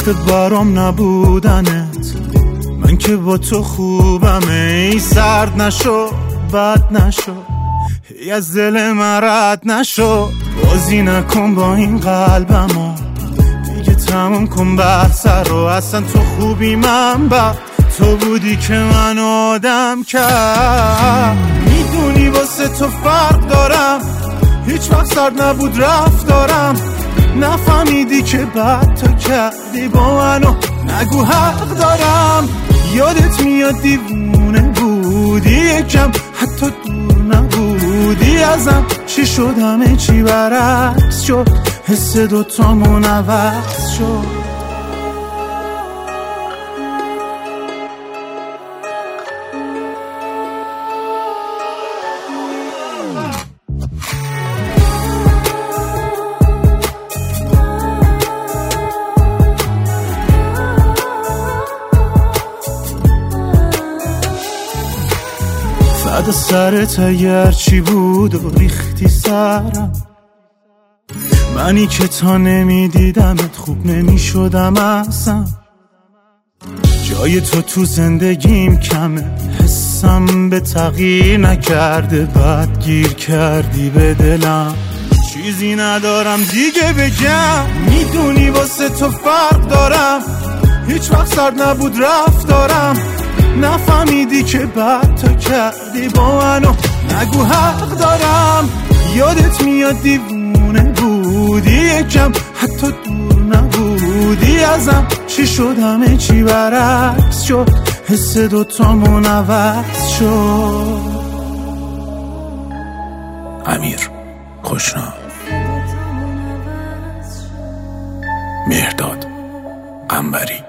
وقت برام نبودنت، من که با تو خوبم. ای سرد نشو بد نشو، ای از دل من رد نشو، بازی نکن با این قلبمو، دیگه تموم کن بحث رو. اصلا تو خوبی من بد، تو بودی که من آدم کرد. میدونی واسه تو فرق دارم، هیچ وقت سرد نبود رفتارم. نفهمیدی که بد تو کردی با منو، نگو حق دارم. یادت میاد دیوونه بودی یکم، حتی دور نبودی ازم. چی شد همه چی برعکس شد، حس دوتامون عوض شد. فدا سرت اگر چی بود و ریختی سرم، منی که تا نمیدیدمت خوب نمیشدم اصلا. جای تو زندگیم کمه، حسم به تغییر نکرده، بعد گیر کردی به دلم. چیزی ندارم دیگه بگم، میدونی واسه تو فرق دارم، هیچ وقت سرد نبود رفتارم. نفهمیدی که بد تو کردی با منو، نگو حق دارم. یادت میاد دیوونه بودی یکم، حتی دور نبودی ازم. چی شد همه چی برعکس شد، حس دوتامون عوض شد. امیر خوشنام، مهرداد قنبری.